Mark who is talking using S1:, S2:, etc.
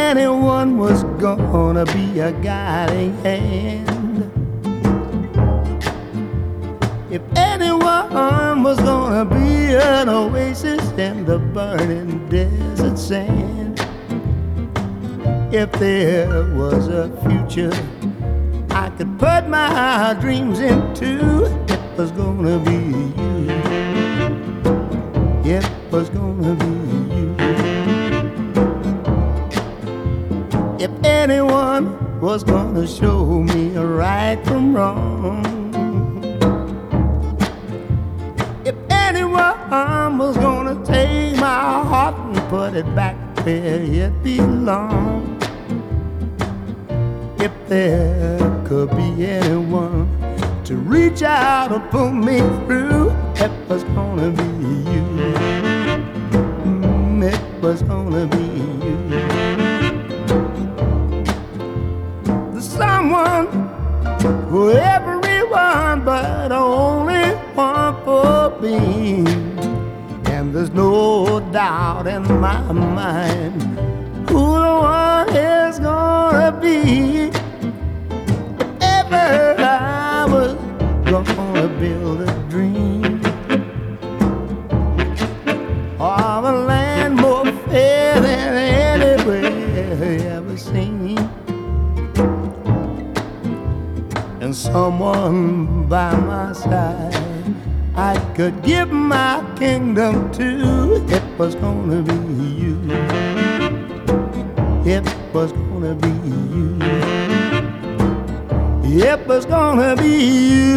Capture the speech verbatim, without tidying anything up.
S1: anyone was gonna be a guiding hand, if anyone was gonna be an oasis in the burning desert sand, if there was a future I could put my dreams into, it was gonna be you. It was gonna be you. If anyone was gonna show me right from wrong, if anyone was gonna take my heart and put it back where it belongs, if there could be anyone to reach out and pull me through, it was gonna be you. Mm, it was gonna be you. The someone for everyone, but only one for me. And there's no doubt in my mind who the one is gonna be. If ever I was gonna build a dream of a land more fair than anywhere ever seen, and someone by my side I could give my kingdom to, it was gonna be you. It was gonna be you. It was gonna be you.